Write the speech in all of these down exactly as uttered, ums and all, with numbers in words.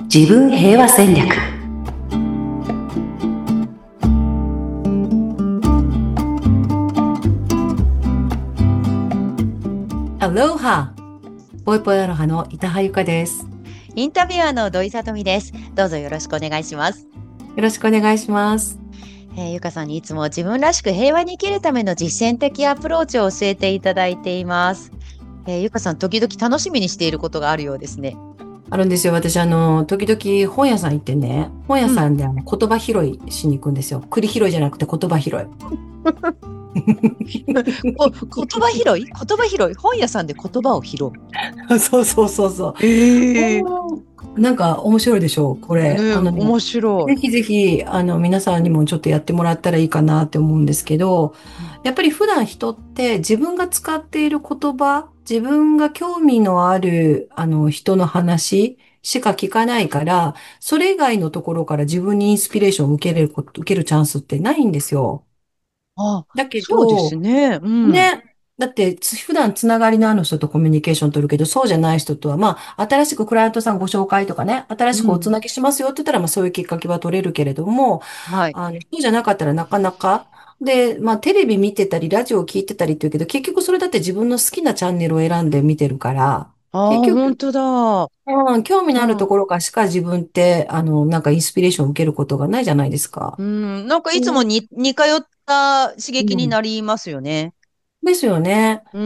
自分平和戦略。アロハ。ぽいぽいアロハの板羽ゆかです。 インタビュアーの土井さとみです。どうぞよろしくお願いします。 よろしくお願いします。 えーゆかさんにいつも自分らしく平和に生きるための実践的アプローチを教えていただいています。えーゆかさん、時々楽しみにしていることがあるようですね。 あるんですよ。私、あの、時々本屋さん行ってね、本屋うん。 さんであの言葉拾いしに行くんですよ。栗拾いじゃなくて言葉拾い。 お、言葉拾い言葉拾い本屋さんで言葉を拾う。 そうそうそうそう。 ええおーなんか面白いでしょう、これ。 ねえ、 あのね、 面白い。 ぜひぜひ、あの、皆さんにもちょっとやってもらったらいいかなって思うんですけど、 うん。 やっぱり普段人って自分が使っている言葉、自分が興味のある、あの、人の話しか聞かないから、それ以外のところから自分にインスピレーションを受けれること、受けるチャンスってないんですよ。 あ、 だけそうですど、 ね。うん。 ね。だって、つ普段つながりのある人とコミュニケーション取るけど、そうじゃない人とは、まあ、新しくクライアントさんご紹介とかね、新しくおつうん。 なぎしますよって言ったら、まあ、そういうきっかけは取れるけれども、 はい。 あの、そうじゃなかったらなかなか、で、まあ、テレビ見てたり、ラジオ聞いてたりって言うけど、結局それだって自分の好きなチャンネルを選んで見てるから、結ああ、本局、 当だ。 うん、興味のあるうん。 ところからしか自分って、あの、なんかインスピレーションを受けることがないじゃないですか。 うん。なんかいつもうん。 に、似通った刺激にうんなりますよね。 ですよね。 うん。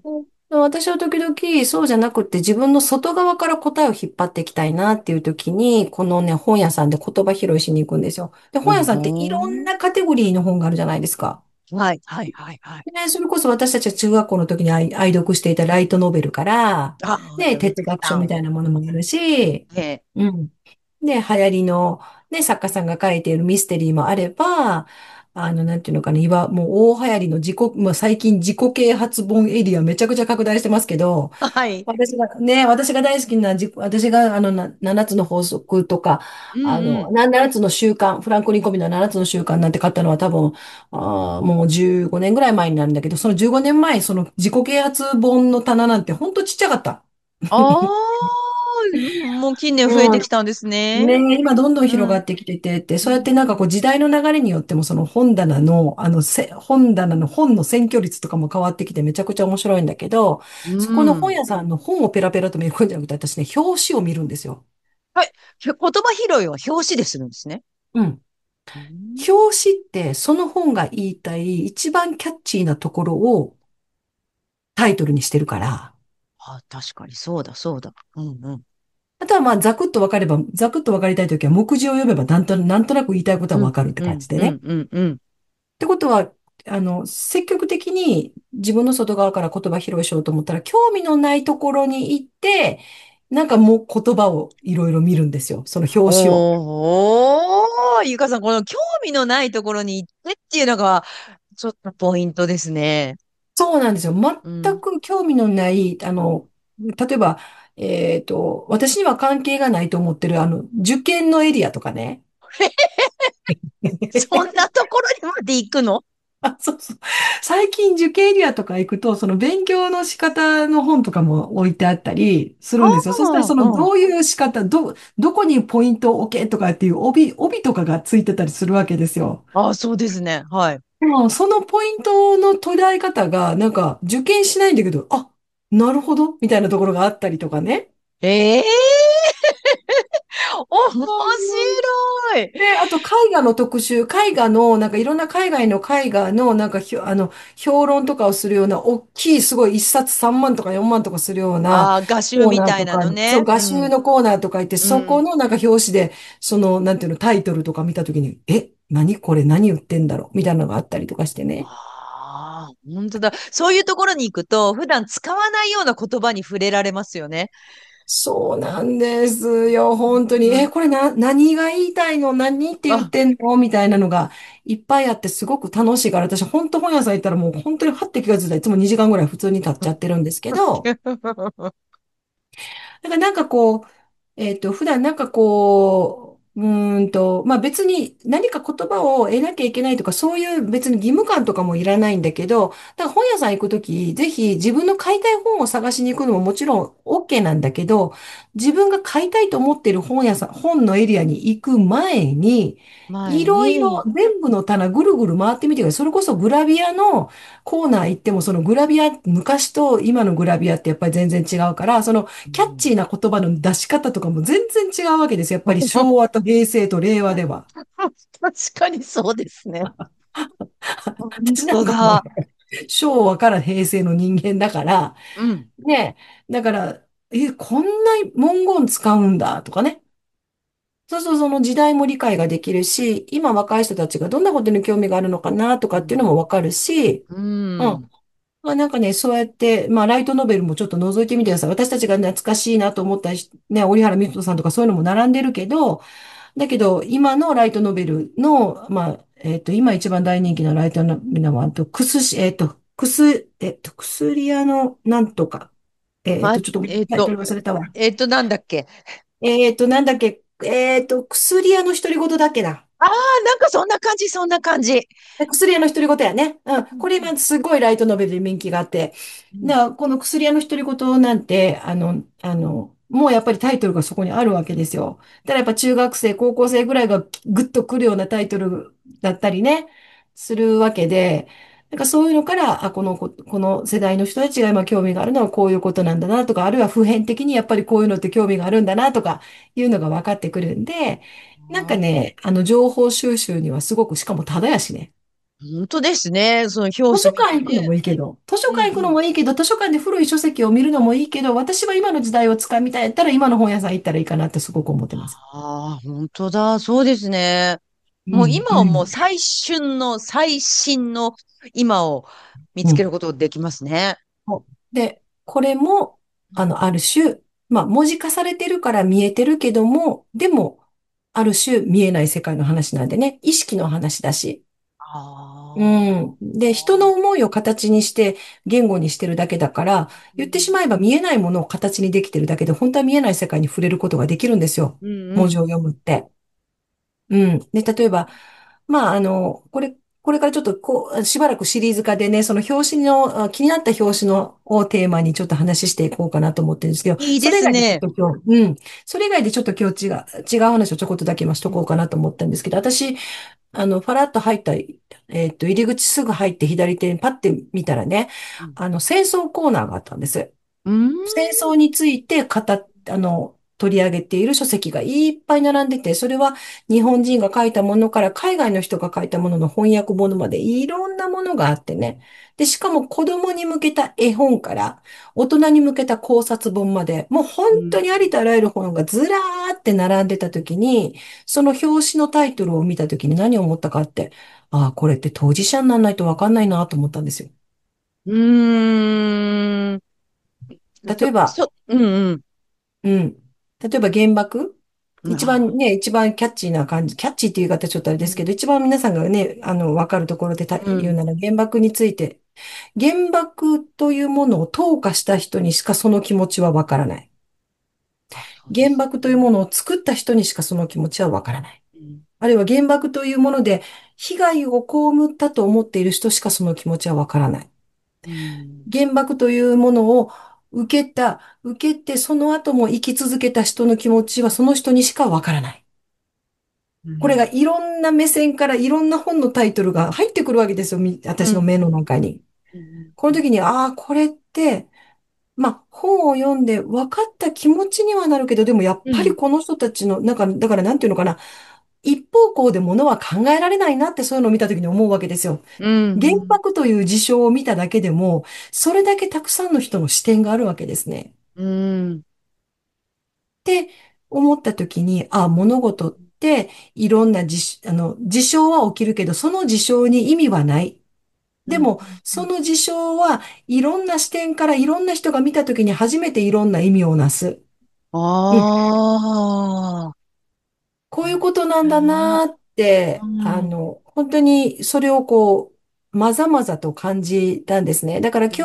うん私は時々そうじゃなくて自分の外側から答えを引っ張っていきたいなっていう時に、このね、本屋さんで言葉拾いしに行くんですよ。で、 う本屋さんっていろんん。 なカテゴリーの本があるじゃないですか。 はい、はい、はい、はい。 ね、それこそ私たちは中学校の時に愛、愛読していたライトノベルから、 ああ、 ね、 読み哲学書みたい方を。 なものもあるし、 ね。 うん。で、流行りの、ね、作家さんが書いているミステリーもあれば、あの、なんていうのかな、今、もう大流行りの自己、もう最近自己啓発本エリアめちゃくちゃ拡大してますけど、 はい。 私がね、私が大好きな自己、私があの、な、ななつの法則とか、 うんあの、 うん。 ななつの習慣、フランク・リンコビのななつの習慣なんて買ったのは多分、あーもうじゅうごねんぐらい前になるんだけど、そのじゅうごねんまえ、その自己啓発本の棚なんてほんとちっちゃかった。 ああ、もう近年増えてきたんですね。 ねえ、今どんどんうん。 広がってきててって、そうやってうん。 なんかこう時代の流れによってもその本棚の、あのせ、本棚の本の占拠率とかも変わってきてめちゃくちゃ面白いんだけど、 うそこの本ん。 屋さんの本をペラペラとめくんじゃなくて、私ね、表紙を見るんですよ。 はい。ひょ言葉拾いは表紙でするんですね。 うん。 うん。 表紙ってその本が言いたい一番キャッチーなところをタイトルにしてるから、 あ、確かにそうだ、そうだ。うんうん。 あとはまあざくっとわかれば、ざくっとわかりたいときは目次を読めばなんと、なんとなく言いたいことはうん、 わかるってうん、 感じでね。 うん、うん、うん。 ってことは、あの、積極的に自分の外側から言葉拾いしようと思ったら、興味のないところに行って、なんかもう言葉をいろいろ見るんですよ。その表紙を。 おー、ゆかさん、この興味のないところに行ってっていうのが、ちょっとポイントですね。 そうなんですよ。 うん。 全く興味のない、あの、例えば、えっと、私には関係がないと思ってる、あの、受験のエリアとかね。 そんなところにまで行くの？ あ、そうそう。最近受験エリアとか行くと、その勉強の仕方の本とかも置いてあったりするんですよ。そしたらそああ、うん。 のどういう仕方、ど、どこにポイントを置けとかっていう帯、帯とかがついてたりするわけですよ。 ああ、そうですね。はい。 でもそのポイントの捉え方が、なんか受験しないんだけど、あ、なるほど、みたいなところがあったりとかね。 ええ面白い。 で、あと絵画の特集、絵画の、なんかいろんな海外の絵画の、なんかひょ、あの、評論とかをするような、大きい、すごい一冊さんまんとかよんまんとかするようなああ、画集コーみたいナーとか、 なのね。 そう、画集うん。 のコーナーとか行って、 うん。 そこのなんか表紙で、その、なんていうの、タイトルとか見たときに、え、何これ何言ってんだろうみたいなのがあったりとかしてね。 ああ、本当だ。そういうところに行くと、普段使わないような言葉に触れられますよね。 そうなんですよ、本当に。え、 うん。 これな、何が言いたいの何って言っあ、 てんのみたいなのがいっぱいあってすごく楽しいから、私本当本屋さん行ったらもう本当にはって気がついたらいつもにじかんぐらい普通に経っちゃってるんですけど、だからなんかこう、えっと、普段なんかこう、 うーんと、まあ別に何か言葉を得なきゃいけないとか、そういう別に義務感とかもいらないんだけど、だから本屋さん行くとき、ぜひ自分の買いたい本を探しに行くのももちろん OK なんだけど、自分が買いたいと思っている本屋さん、本のエリアに行く前に、い前ろいろに、 全部の棚ぐるぐる回ってみてください。それこそグラビアのコーナー行っても、そのグラビア、昔と今のグラビアってやっぱり全然違うから、そのキャッうん。 チーな言葉の出し方とかも全然違うわけですよ。やっぱり昭和と平成と令和では。 確かにそうですね。本私なんかもう当だ。 昭和から平成の人間だから、 うん。 ね、だから、え、こんな文言使うんだとかね。そうそう、その時代も理解ができるし、今若い人たちがどんなことに興味があるのかなとかっていうのもわかるし、 ううん。 ん。 まあ、なんかね、そうやって、まあ、ライトノベルもちょっと覗いてみてください。私たちが懐かしいなと思ったし、ね、折原美都さんとかそういうのも並んでるけど、だけど、今のライトノベルの、まあ、えっと、今一番大人気のライトノベルは、あと、くすし、えっと、くす、えっと、薬屋のなんとか、えっま、 と、ちょっとタイトえっと、 ル忘れたわ。 えっと、なんだっけ。 えっと、なんだっけ、えっと、薬屋の独り言だっけな。 ああ、なんかそんな感じ、そんな感じ。 薬屋の独り言やね。うん。 うんこれ今すごいライトノベルで人気があって。 うん。 だからこの薬屋の独り言なんて、あの、あの、もうやっぱりタイトルがそこにあるわけですよ。ただやっぱ中学生、高校生ぐらいがグッとくるようなタイトルだったりね、するわけで、なんかそういうのから、あ、このこ、この世代の人たちが今興味があるのはこういうことなんだなとか、あるいは普遍的にやっぱりこういうのって興味があるんだなとかいうのが分かってくるんで、なんかあー、 ね、あの情報収集にはすごく、しかもただやしね。 本当ですね。その表図書紙見てね。 館行くのもいいけど、図書館行くのうんうん。 もいいけど、図書館で古い書籍を見るのもいいけど、私は今の時代を使いみたいやったら今の本屋さん行ったらいいかなってすごく思ってます。 ああ、本当だ。そうですね。もううん、 今はもううん。 最旬の最新の今を見つけうん。 ることできますね。 そうで、これも、あの、ある種、まあ、文字化されてるから見えてるけども、でも、ある種見えない世界の話なんでね、意識の話だし。うあん。で、人の思いを形にして言語にしてるだけだから、言ってしまえば見えないものを形にできてるだけで、本当は見えない世界に触れることができるんですよ。 うんうん。 文字を読むって。うん。で、例えば、まあ、あの、これ、これからちょっとこう、しばらくシリーズ化でね、その表紙の、あ気になった表紙のをテーマにちょっと話していこうかなと思ってるんですけど、 いいでそれ以外でちょっすね。 と今日、うん。それ以外でちょっと今日違う、違う話をちょこっとだけ今しとこうかなと思ったんですけど、私、あの、ファラッと入った、えっと、入り口すぐ入って左手にパッて見たらね、 うん。 あの、戦争コーナーがあったんです。 うーん。 戦争について語っ、あの、取り上げている書籍がいっぱい並んでて、それは日本人が書いたものから海外の人が書いたものの翻訳本までいろんなものがあってね。で、しかも子供に向けた絵本から大人に向けた考察本まで、もう本うん。 当にありとあらゆる本がずらーって並んでた時に、その表紙のタイトルを見た時に何を思ったかって、ああ、これって当事者にならないとわかんないなと思ったんですよ。 うーん。そ、 例えば、 そ、うんうん。 うん。例えば原爆一あ番ね、一番キャッチーな感じ、キャッチーっていう言い方ちょっとあれですけど、一番皆さんがね、あの、わかるところでたー、うん。 言うなら原爆について、原爆というものを投下した人にしかその気持ちはわからない。 あ、そうで原すね。 爆というものを作った人にしかその気持ちはわからない。 うん。 あるいは原爆というもので被害を被ったと思っている人しかその気持ちはわからない。 うん。 原爆というものを受けた、受けてその後も生き続けた人の気持ちはその人にしかわからない。これがうん。 いろんな目線からいろんな本のタイトルが入ってくるわけですよ。みうん。 私の目の中に。 うん。 この時に、ああ、これって、まあ、本を読んで分かった気持ちにはなるけど、でもやっうん。 ぱりこの人たちの、なんか、だからなんていうのかな。一方向で物は考えられないなってそういうのを見た時に思うわけですよ。 うん。 原うん。 爆という事象を見ただけでも、それだけたくさんの人の視点があるわけですね。 うん。 って思った時に、あ、物事っていろんな事、あの、事象は起きるけど、その事象に意味はない。 うん。 でも、その事象はいろんな視点からいろんな人が見た時に初めていろんな意味をなす。うん。 ああ。 こういうことなんだね。 なーって、あうん。 の、本当にそれをこう、まざまざと感じたんですね。だから今日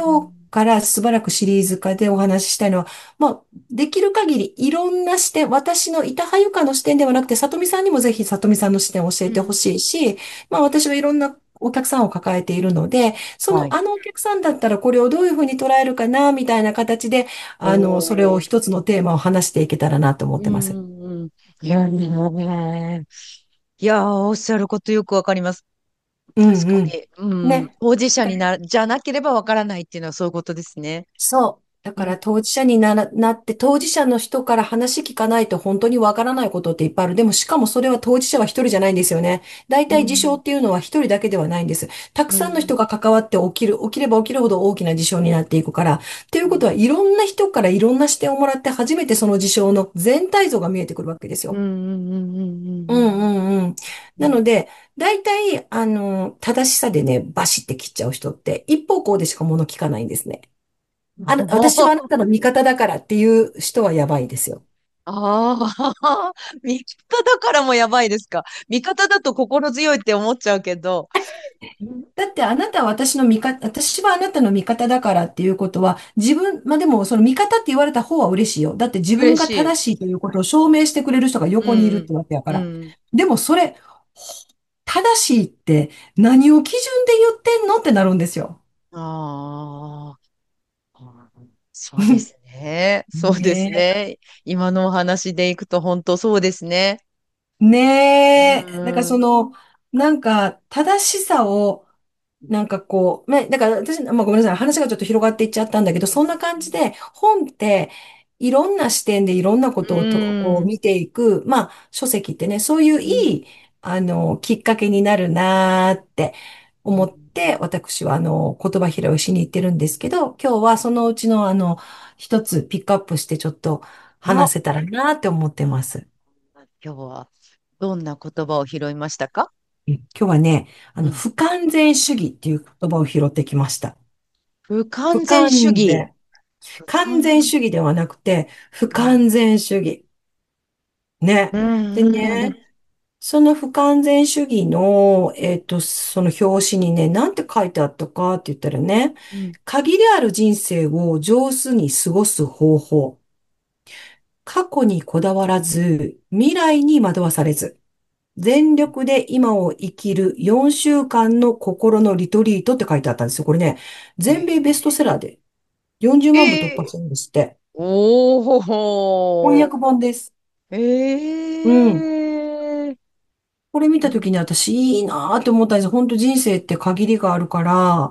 からしばらくシリーズ化でお話ししたいのは、まあ、できる限りいろんな視点、私の板はゆかの視点ではなくて、里見さんにもぜひ里見さんの視点を教えてほうん。 しいし、まあ私はいろんなお客さんを抱えているので、そはい。 のあのお客さんだったらこれをどういうふうに捉えるかな、みたいな形で、 おあの、それをー。 一つのテーマを話していけたらなと思っうんうてます。 んうん。いや、ね、いやー、おっしゃることよくわかります。 うんうん。 確かに。うん。 ね。 当事者にな、じゃなければわからないっていうのはそういうことですね。 そう。だうん。 から当事者になら、なって、当事者の人から話聞かないと本当にわからないことっていっぱいある。でもしかもそれは当事者は一人じゃないんですよね。大体事象うん。 っていうのは一人だけではないんです。たくうん。 さんの人が関わって起きる、起きれば起きるほど大きな事象になっていくから。っていうことはうん。 いろんな人からいろんな視点をもらって初めてその事象の全体像が見えてくるわけですよ。 うん。うん。うん。うん。 うんうんうん。 うん。 なので、大体、あの、正しさでね、バシって切っちゃう人って一方向でしか物聞かないんですね。あの、私はあなたの味方だからっていう人はやばいですよ。 ああ、味方だからもやばいですか。味方だと心強いって思っちゃうけど。うん。 だってあなたは私の味方、私はあなたの味方だからっていうことは、自分、まあ、でもその味方って言われた方は嬉しいよ。だって自分が嬉しい。 正しいということを証明してくれる人がう横にいるってん。 わけやかうら。 ん。 でもそれ、正しいって何を基準で言ってんのってなるんですよ。 ああ、そうですね。そうですねね。今のお話でいくと本当そうですね。うねえ。だからそん。 の、なんか、正しさを、なんかこう、ね、だから私、まあごめんなさい、話がちょっと広がっていっちゃったんだけど、そんな感じで、本って、いろんな視点でいろんなこうとをと、こうん。 見ていく、まあ、書籍ってね、そういううん。 いい、あの、きっかけになるなーって思っうん。 て、私は、あの、言葉拾いをしに行ってるんですけど、今日はそのうちの、あの、一つピックアップしてちょっとあ、 話せたらなーって思ってます。 今日はどんな言葉を拾いましたか？ うん今日はね、あの、 うん。 不完全主義っていう言葉を拾ってきました。 不完不全主義。 完全。 不完完全。 全主義ではなくて、不うん。 完全主義。ね。 うでん。うん。 ね、その不完全主義の、えっと、その表紙にね、なんて書いてあったかって言ったらね、 うん。 限りある人生を上手に過ごす方法。過去にこだわらず、未来に惑わされず、全力で今を生きるよんしゅうかんの心のリトリートって書いてあったんですよ。これね、全米ベストセラーでよんじゅうまん部突破ええ。 してるんですって。 お翻ー。 訳本です。うん。 ええ。 これ見たときに私いいなーって思ったんですよ。本当人生って限りがあるから、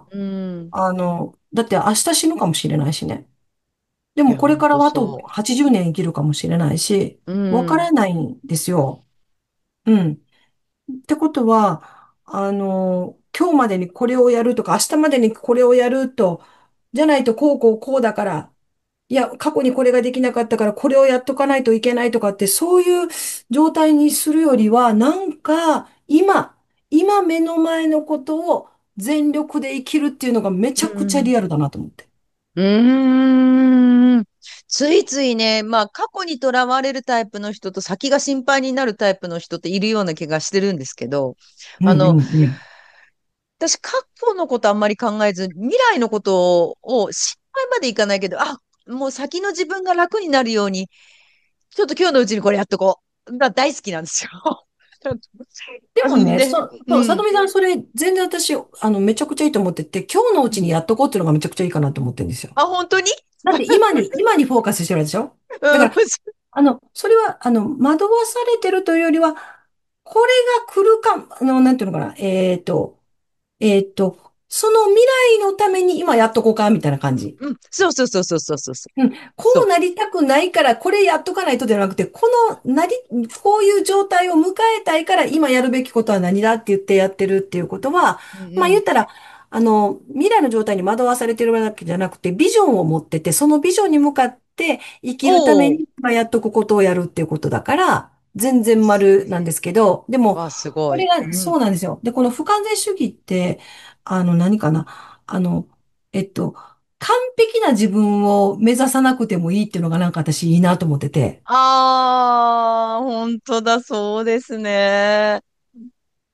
うん。 あの、だって明日死ぬかもしれないしね。でいや、 もこれほんとからはあとそはちじゅうねん生きるかもしれないし、 う。うわかん。 らないんですよ。うん。ってことは、あの、今日までにこれをやるとか、明日までにこれをやると、じゃないとこうこうこうだから、いや、過去にこれができなかったから、これをやっとかないといけないとかって、そういう状態にするよりは、なんか、今、今目の前のことを全力で生きるっていうのがめちゃくちゃうん。 リアルだなと思って。 うーん。ついついね、まあ、過去にとらわれるタイプの人と先が心配になるタイプの人っているような気がしてるんですけど、 うんうあの、 んうん。 私、過去のことあんまり考えず、未来のことを心配までいかないけど、あ、もう先の自分が楽になるように、ちょっと今日のうちにこれやっとこう。が大好きなんですよ。 でもね、 で、 そ、そう、さとうん。 みさん、それ、全然私、あの、めちゃくちゃいいと思ってて、今日のうちにやっとこうっていうのがめちゃくちゃいいかなと思ってるんですよ。 あ、本当に。 だって今に、今にフォーカスしてるでしょ。だうん。 から、あの、それは、あの、惑わされてるというよりは、これが来るか、あの、なんていうのかな、えっと、えっと、その未来のために今やっとこうか、みたいな感じ。 うん。そうそうそうそうそうそうそう。 うん、こそう。 うなりたくないから、これやっとかないとではなくて、このなり、こういう状態を迎えたいから、今やるべきことは何だって言ってやってるっていうことは、 うんうん。 まあ言ったら、あの、未来の状態に惑わされてるわけじゃなくて、ビジョンを持ってて、そのビジョンに向かって生きるためおー。 に、まあやっとくことをやるっていうことだから、全然丸なんですけど、でも、 わ、すごい。 これがうん。 そうなんですよ。で、この不完全主義って、あの、何かな。あの、えっと、完璧な自分を目指さなくてもいいっていうのがなんか私いいなと思ってて。 あー、本当だ、そうですね。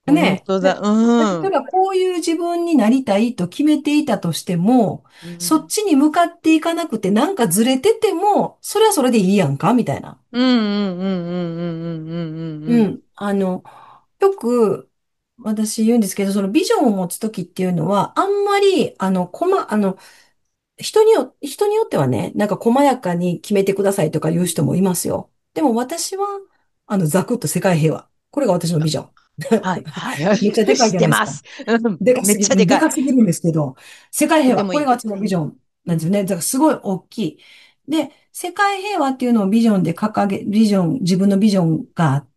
ねえ。で本当だ。うん。 例えばこういう自分になりたいと決めていたとしても、そっうん。 ちに向かっていかなくてなんかずれてても、それはそれでいいやんかみたいな。 うんうんうんうんうんうんうんうんうん。 うん。あの、よく私言うんですけど、そのビジョンを持つときっていうのは、あんまり、あの、こま、あの、人によ、人によってはね、なんか細やかに決めてくださいとか言う人もいますよ。でも私は、あの、ざくっと世界平和。これが私のビジョン。 はい、はい、はい。 めっちゃでかい知っじゃないですか。 てます。うん。めっでかすぎ、 ちゃでかい。 でかすぎるんですけど、世界平和。 とてもいい。 これが私のビジョンうん。 なんですよね。だからすごい大きい。で、世界平和っていうのをビジョンで掲げ、ビジョン、自分のビジョンがあって、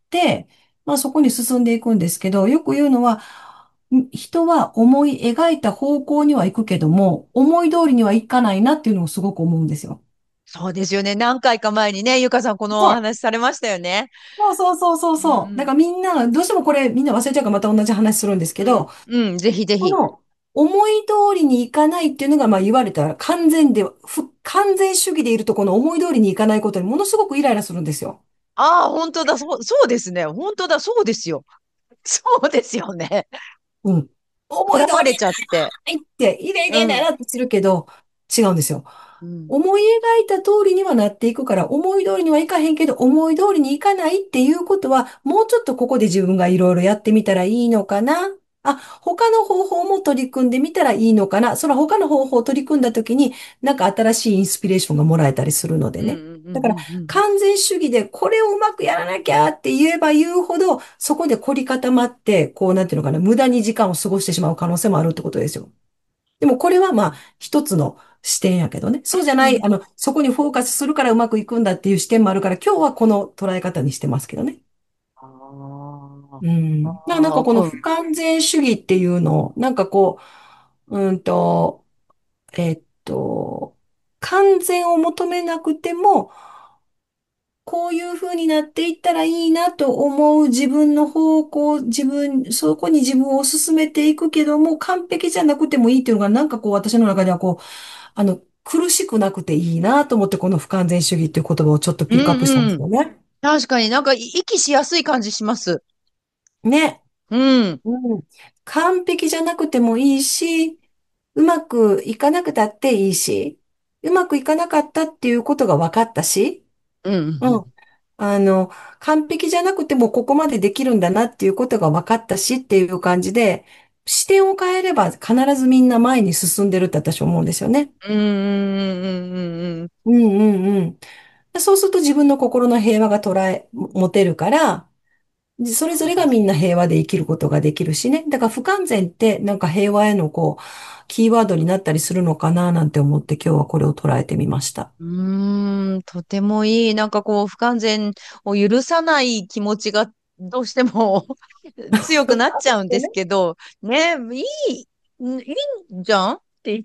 まあそこに進んでいくんですけど、よく言うのは、ん人は思い描いた方向には行くけども、思い通りにはいかないなっていうのをすごく思うんですよ。 そうですよね。何回か前にね、ゆかさんこのお話されましたよね。 そうそうそうそううんうそう。だかん。 らみんな、どうしてもこれみんな忘れちゃうからまた同じ話するんですけうん。 ど、 うん。ぜひぜひ。 この思い通りにいかないっていうのが、まあ言われたら完全で、不完全主義でいるとこの思い通りにいかないことにものすごくイライラするんですよ。 ああ、本当だ。そう、そうですね。本当だ。そうですよ。そうですよね。 うん。思い通りにこだわれちゃって。 ないって、イレイうん。 レイレイってするけど、違うんですよ。 うん。 思い描いた通りにはなっていくから、思い通りにはいかへんけど、思い通りにいかないっていうことは、もうちょっとここで自分がいろいろやってみたらいいのかな。あ、他の方法も取り組んでみたらいいのかな。その他の方法を取り組んだときに、なんか新しいインスピレーションがもらえたりするのでうんうね。 んうんだから、 うんうん。 完全主義でこれをうまくやらなきゃって言えば言うほど、そこで凝り固まって、こう、なんていうのかな、無駄に時間を過ごしてしまう可能性もあるってことですよ。でもこれはまあ一つの視点やけどね。そうじゃない、 うんあの、そこにフォーカスするからうまくいくんだっていう視点もあるから、今日はこの捉え方にしてますけどね。 あうん。な、なんあ、 かこのこう、 不完全主義っていうのを、なんかこう、うんと、えっと、完全を求めなくても、こういう風になっていったらいいなと思う自分の方向、自分、そこに自分を進めていくけども、完璧じゃなくてもいいっていうのが、なんかこう私の中ではこう、あの、苦しくなくていいなと思って、この不完全主義っていう言葉をちょっとうピックアップしたんでんうん。 すよね。 確かになんかい息しやすい感じします。 ね。 うん。 うん。完璧じゃなくてもいいし、うまくいかなくたっていいし、うまくいかなかったっていうことが分かったし、 うんうんうん。 うん。あの、完璧じゃなくてもここまでできるんだなっていうことが分かったしっていう感じで、視点を変えれば必ずみんな前に進んでるって私は思うんですよね。 うんうんうんうんうん。 うんうんうん。そうすると自分の心の平和が捉え、持てるから、でそれぞれがみんな平和で生きることができるしね。だから不完全ってなんか平和へのこう、キーワードになったりするのかななんて思って今日はこれを捉えてみました。 うーん、とてもいい。なんかこう、不完全を許さない気持ちがどうしても強くなっちゃうんですけど、ね、いい、んいいんじゃんっていう、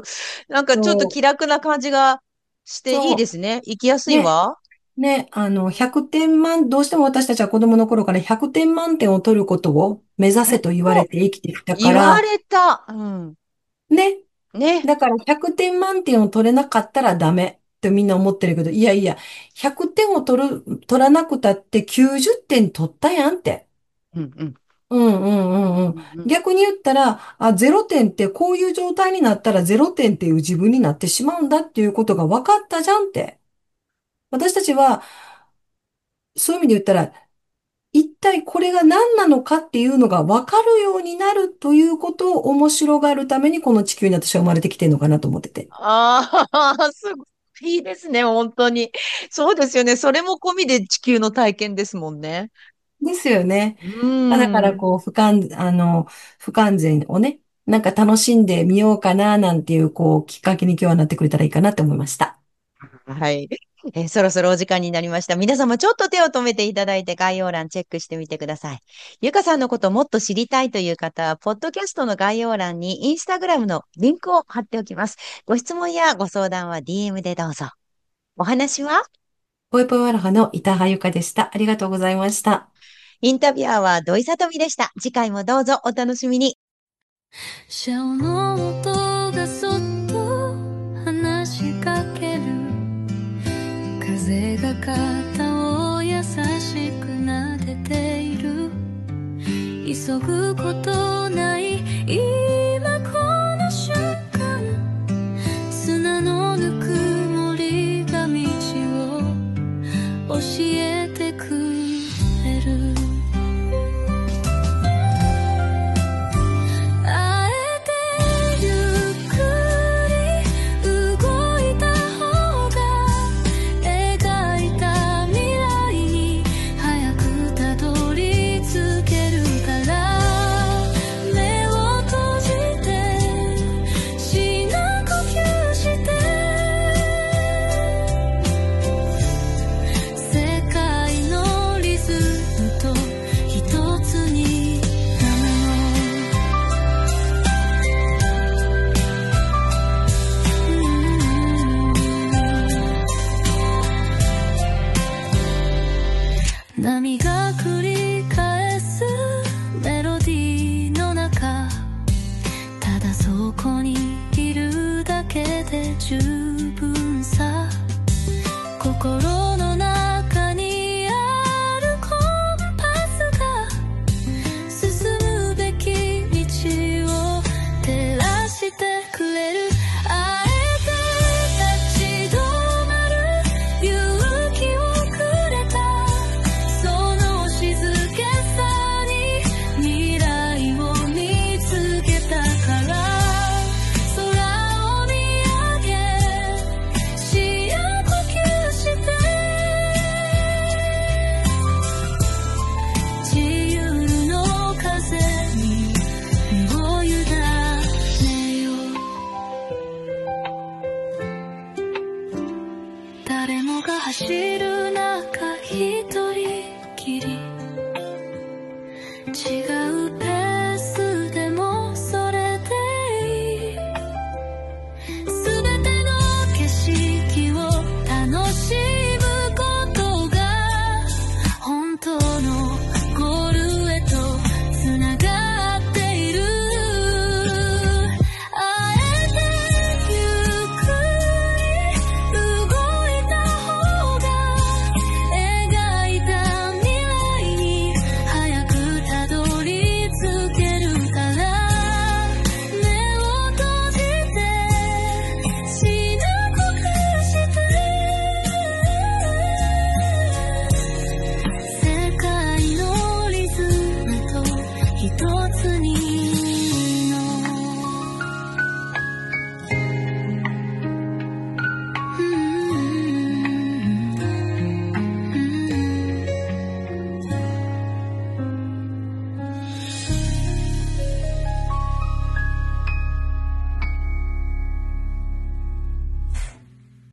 なんかちょっとそう、 気楽な感じがしていいでそすね。生きやすう。ね。 いわ。 ね、あの、ひゃくてん満、どうしても私たちは子供の頃からひゃくてん満点を取ることを目指せと言われそうて生きてきたか言わら、 れた。うん。 ね。 ね。 だからひゃくてん満点を取れなかったらダメってみんな思ってるけど、いやいや、ひゃくてんを取る、取らなくたってきゅうじゅってん取ったやんって。 うんうん。 うんうんうんうん。 うんうん。 逆に言ったら、あ、ゼロてんってこういう状態になったらゼロてんっていう自分になってしまうんだっていうことが分かったじゃんって。私たちは、そういう意味で言ったら、一体これが何なのかっていうのが分かるようになるということを面白がるためにこの地球に私は生まれてきてるのかなと思ってて。 ああ、すごいいいですね、本当に。そうですよね。それも込みで地球の体験ですもんね。 ですよね。 うだかーん。 らこう、不完、あの、不完全をね、なんか楽しんでみようかななんていう、こう、きっかけに今日はなってくれたらいいかなって思いました。 はい。えーそろそろお時間になりました。皆様ちょっと手を止めていただいて概要欄チェックしてみてください。ゆかさんのことをもっと知りたいという方は、ポッドキャストの概要欄にインスタグラムのリンクを貼っておきます。ご質問やご相談は ディーエム でどうぞ。お話はぽいぽいわらはの板羽ゆかでした。ありがとうございました。 インタビュアーは土井さとみでした。次回もどうぞお楽しみに。シャオの音がそっと話しかける風が肩を優しく撫でている急ぐことない今この瞬間、砂のぬくもりが道を教えてくれる。あえてゆっくり動いた方が描いた未来に早くたどり着けるから、目を閉じて深呼吸して、世界のリズムと一つになろう。波が繰り返すメロディーの中、ただそこにいるだけで十分さ。心の中にあるコンパスが進むべき道を照らしてくれる。あえて立ち止まる勇気をくれた、その静けさに未来を見つけたから、空を見上げ深呼吸して、自由の風に身を委ねよう。誰もが走る中一人きり